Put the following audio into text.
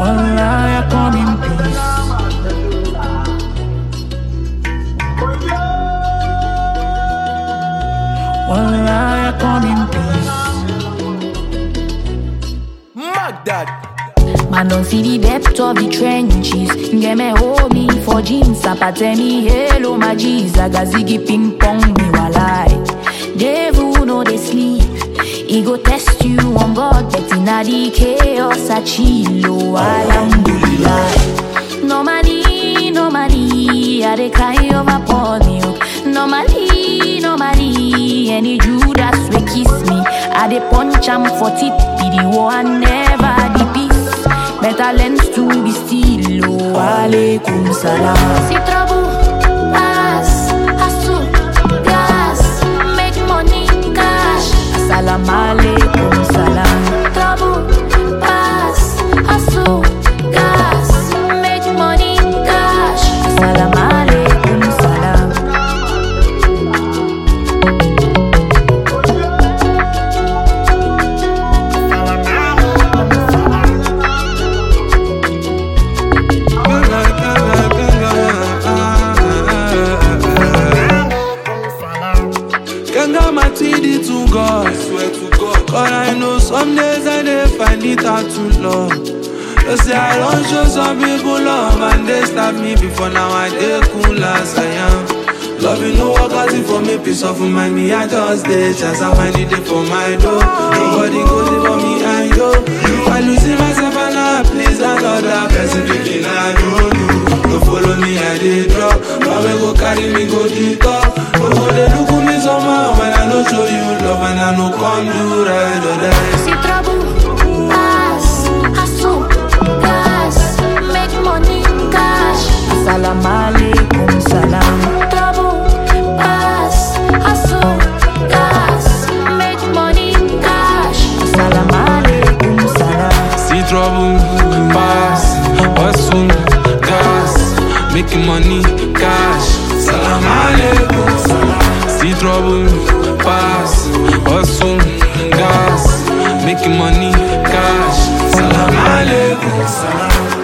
Wallah, I come in peace. Wallah, I come in peace. Mad dad. Man don't see the depth of the trenches. Get me hold me for jeans. Sapa tell me hello my G's. Agazigi ping pong me walai. Devil no they sleep. He go test you on God. But in a the chaos a chilo. Alhamdulillah. No money, no money. I dey cry over poor milk. No money, no money. Any Judas will kiss me. I dey punch am for tip. Be the war and never the peace. Better lens to be still. Oh, alaikum salam. See trouble, pass, hustle, gas, make money, cash. Salam alaikum salam. Trouble, pass, hustle, gas, make money, cash. Salam alaikum salam. Ganga matidi to God, I swear to God. But I know some days I dey find it hard to love. They say I don't show some people love and they stab me before now I dey cool as I am. Loving no work out it for me, peace of mind me I just dey chance I find it for my door. Nobody go there for me and yo. If I losing myself and I please another person thinking I don't know. Don't follow me I dey drop, but we go carry me go the top. But go dey look at me somehow when I no show you love and I no come do right or die. See trouble, pass, hustle, gas, make money, cash. Salam alaikum salam. Trouble, pass, hustle, gas, make money, cash. Salam alaikum salam. See trouble, pass, hustle, gas, making money, cash. Salam alaikum salam. See trouble, pass, hustle, gas, making money, cash. Salam alaikum salam.